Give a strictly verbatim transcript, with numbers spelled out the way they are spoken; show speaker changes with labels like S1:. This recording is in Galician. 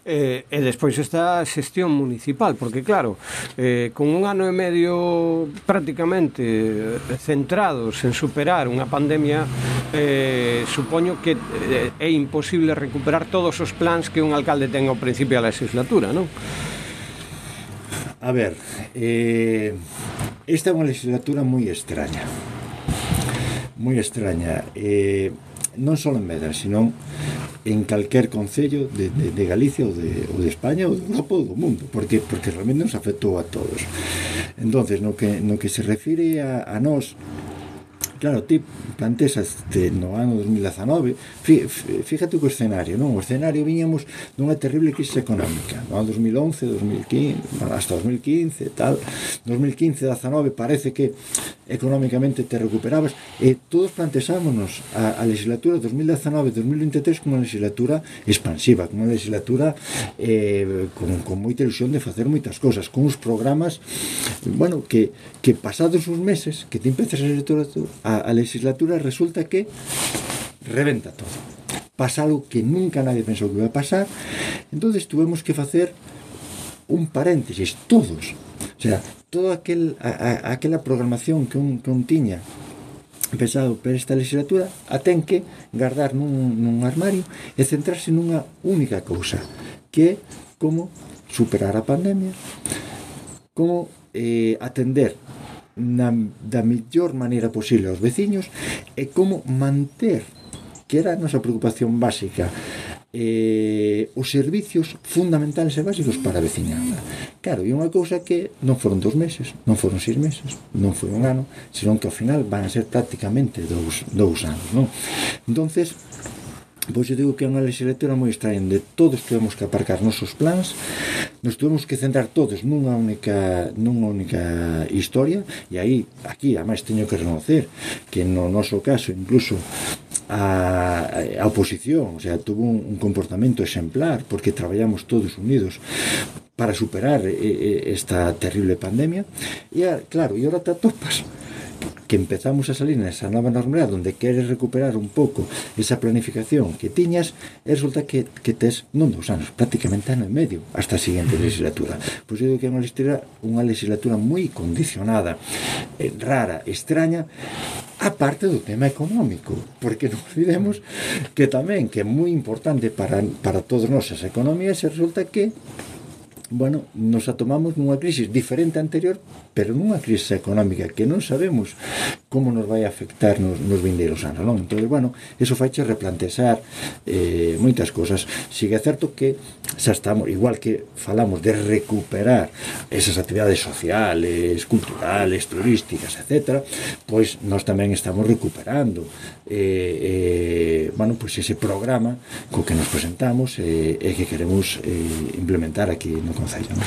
S1: Eh, e despois está a xestión municipal, porque claro, eh, con un ano e medio prácticamente centrados en superar unha pandemia, eh, supoño que eh, é imposible recuperar todos os plans que un alcalde ten ao principio da legislatura, non?
S2: A ver, eh, esta é unha legislatura moi extraña, moi extraña, eh, non só en Medra, sino en calquer concello de, de, de Galicia ou de, ou de España ou de Europa ou do mundo, porque, porque realmente nos afectou a todos. Entonces, no que, no que se refire a, a nós, claro, ti planteaste no ano dos mil dezanove, fíjate o escenario, non? O escenario viñamos dunha terrible crise económica, no ano dos mil once, dos mil quince, hasta dos mil quince, tal. dos mil quince, dezanove parece que económicamente te recuperabas, e todos planteámonos a, a legislatura dos mil dezanove dos mil vinte e tres como unha legislatura expansiva, como unha legislatura eh, con, con moita ilusión de facer moitas cosas, con uns programas, bueno, que, que pasados uns meses que te empezas a legislatura, a, a legislatura resulta que reventa todo, pasa algo que nunca nadie pensou que iba a pasar. Entonces tuvemos que facer un paréntesis todos, o sea, toda aquel, a, a, aquela programación que un, que un tiña pensado para esta legislatura a ten que guardar nun, nun armario e centrarse nunha única cousa, que é como superar a pandemia, como eh, atender na, da mellor maneira posible aos veciños, e como manter, que era a nosa preocupación básica, eh, os servicios fundamentales e básicos para a veciñada. Claro, e unha cousa que non foron dos meses, non foron seis meses, non foi un ano, senón que ao final van a ser prácticamente dous, dous anos, non? Entonces, pois eu digo que é unha legislatura moi extraña, onde todos tuvemos que aparcar nosos plans, nos tuvemos que centrar todos nunha única nunha única historia, e aí, aquí, ademais, teño que reconocer que no noso caso, incluso a, a oposición, o sea, tuvo un, un comportamento exemplar, porque traballamos todos unidos para superar eh, esta terrible pandemia, e claro, e ahora te atopas que empezamos a salir nesa nova normalidade onde queres recuperar un pouco esa planificación que tiñas, e resulta que, que tes non dous anos, prácticamente ano e medio hasta a seguinte legislatura. Pois eu digo que é unha legislatura, unha legislatura moi condicionada, eh, rara, extraña, aparte do tema económico, porque non olvidemos que tamén, que é moi importante para, para todos nós as economías, e resulta que bueno, nos atomamos nunha crisis diferente a anterior, pero nunha crisis económica que non sabemos como nos vai afectar nos, nos vindeiros anos, non? Entón, bueno, eso faiche replantear eh, moitas cosas. Sigue certo que xa estamos, igual que falamos de recuperar esas actividades sociales, culturales, turísticas, etcétera, pois nós tamén estamos recuperando eh, eh, bueno, pois ese programa co que nos presentamos e eh, eh, que queremos eh, implementar aquí no Concello.